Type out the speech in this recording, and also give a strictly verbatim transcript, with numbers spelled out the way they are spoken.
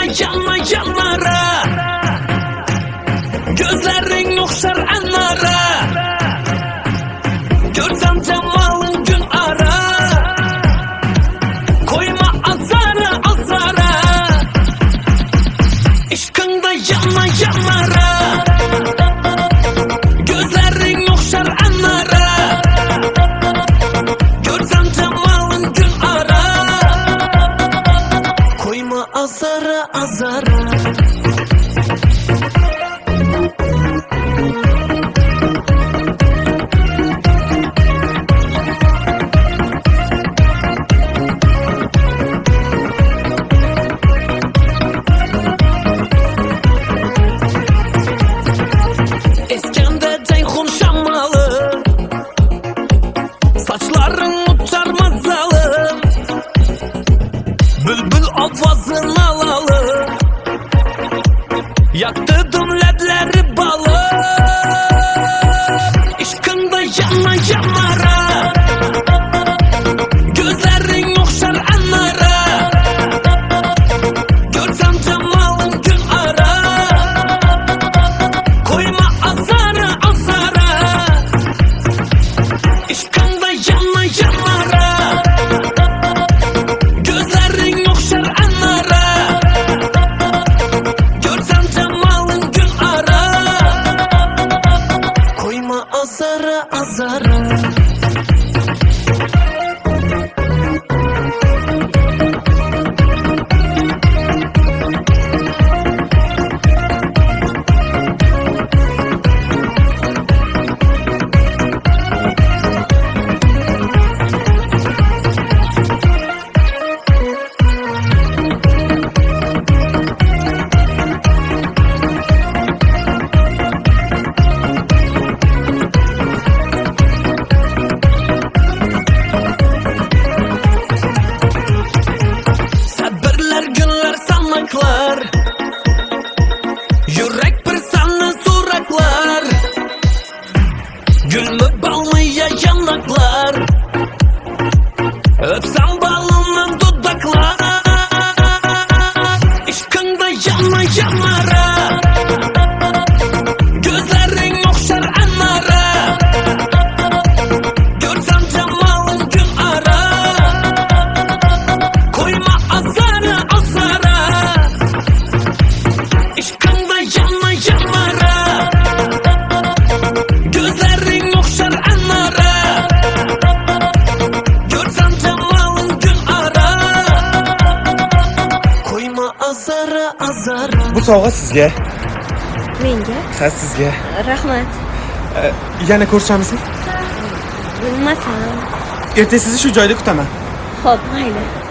yanma yanlara, gözlerin okşar anlara. Görsem cemalın gün ara, koyma azara azara. İşkında yanma yanlara, gözlerin okşar anlara. Görsem cemalın gün ara, koyma azara azara. Eskende Ceyhun şammalı, saçların uçar mazalı, bülbül avazın alalı. Yaktırdım ledleri balı, İşkında yanma yanlara, gözlerin okşar anlara. Görsem cemalın gün ara, koyma azara azara. İşkında yanma yanlara, gözlerin okşar anlara. Görsem cemalın gün ara, koyma azara azara. Sabırlar günler sanmaklar, yürek bir sana suraklar. Gül mü bal mı ya yanaklar, öpsem balından dudaklar. İşkında yanma yanlara, gözlerin okşar anlara. Görsem cemalın gün ara, koyma azara azara. İşkında yanma yanlara, gözlerin okşar anlara. Görsem cemalın gün ara, koyma azara azara. Bu sovg'a sizga. Menga? Ha, sizga. Rahmat. Ee, yana ko'rishamizmi? Bilmasam. Ertaga sizni shu joyda kutaman. Xo'p, mayli.